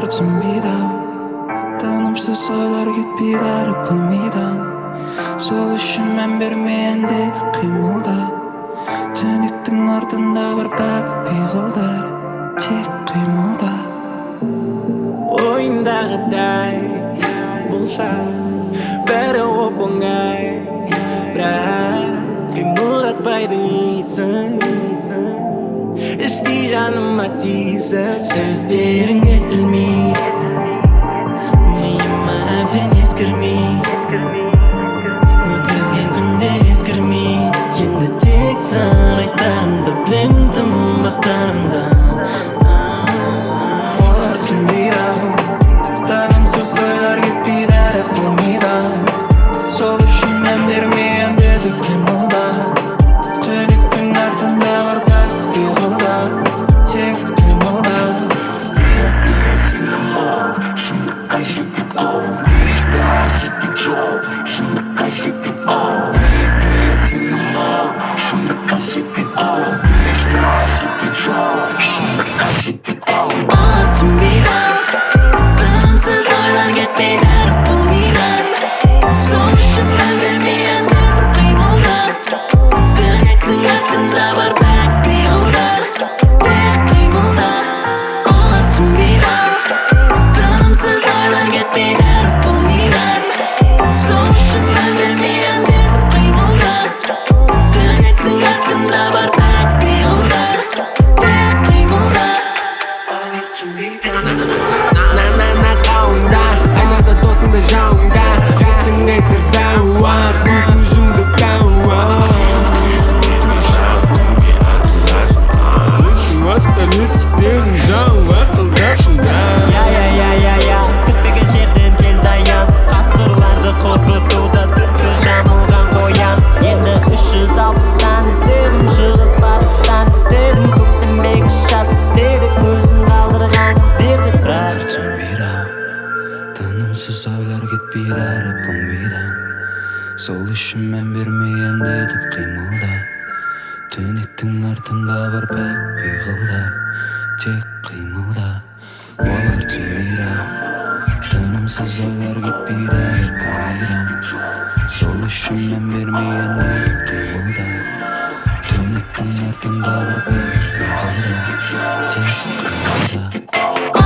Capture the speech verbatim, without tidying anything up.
Olар түсінбейді тынымсыз ойлар кетпейді әрі пылмейді сол үшін мән бермейін деді қимылда түнектің артында бар пәк пиғылдар тек қимылда ойындағыдай болса бәрі оп-оңай бірақ қимылдатпайды иісің іштей жаныма тиісіп сөздерің естілмей миыма әбден ескірмей өткізген күндер ескірмей енді тек сан айтарымды білемін тымбаттарымды олар түсінбейді тынымсыз ойлар кетпейді әрі болмейды сол үшін мән бермейін деді қимылда түнектің артында бар пәк пиғылдар тек қимылда Олар түсінбейді тынымсыз ойлар кетпейді әрі болмейді сол үшін мән бермейін деді қимылда түнектің артында бар пәк пиғылдар тек қимылда олар түсінбейді тынымсыз ойлар кетпейді әрі болмейді сол үшін мән бермейін деді қимылда түнектің артында бар пәк пиғылдар тек қимылда На-на-на қауымда айнада досыңды жауыңда жеттің айтырда уар көзің жұмды тауар Өстәместерін жау ақылдасында Я-я-я-я-я күтпеген жерден келді аян қасқырларды қорқытуда түпкі жамылған қоян енді үш жүз алпыстан іздедім шығыс батыстан іздедім көктем бегіш жаз іздедік өзін қалдырған іздерді бірақ түсінбейді тынымсыз ойлар кетпейді әрі болмейді сол үшін мән бермейін деді қимылда түнектің артында бар пәк пиғылдар тек қимылда олар түсінбейді тынымсыз ойлар кетпейді әрі болмейді сол үшін мән бермейін деді қимылда түнектің артында бар пәк пиғылдар тек қимылда